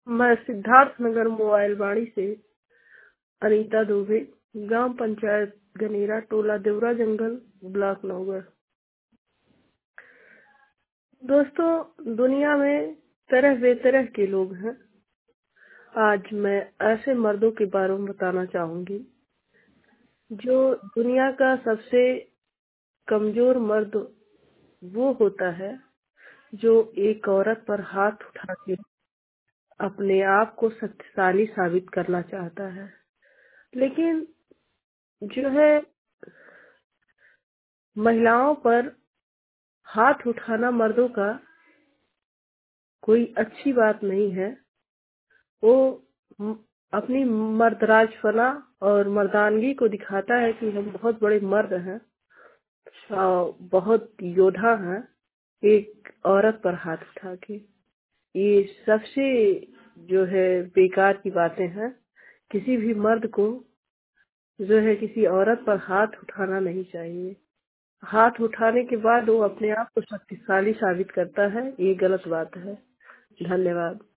मैं सिद्धार्थ नगर मोबाइल वाणी से अनीता दुबे, ग्राम पंचायत गनेरा, टोला देवरा जंगल, ब्लॉक नौगढ़। दोस्तों, दुनिया में तरह बेतरह के लोग हैं। आज मैं ऐसे मर्दों के बारे में बताना चाहूंगी जो दुनिया का सबसे कमजोर मर्द वो होता है जो एक औरत पर हाथ उठा के अपने आप को शक्तिशाली साबित करना चाहता है। लेकिन जो है, महिलाओं पर हाथ उठाना मर्दों का कोई अच्छी बात नहीं है। वो अपनी मर्दराजपना और मर्दानगी को दिखाता है कि हम बहुत बड़े मर्द हैं, बहुत योद्धा हैं। एक औरत पर हाथ उठा के, ये सबसे जो है बेकार की बातें हैं। किसी भी मर्द को जो है किसी औरत पर हाथ उठाना नहीं चाहिए। हाथ उठाने के बाद वो अपने आप को शक्तिशाली साबित करता है, ये गलत बात है। धन्यवाद।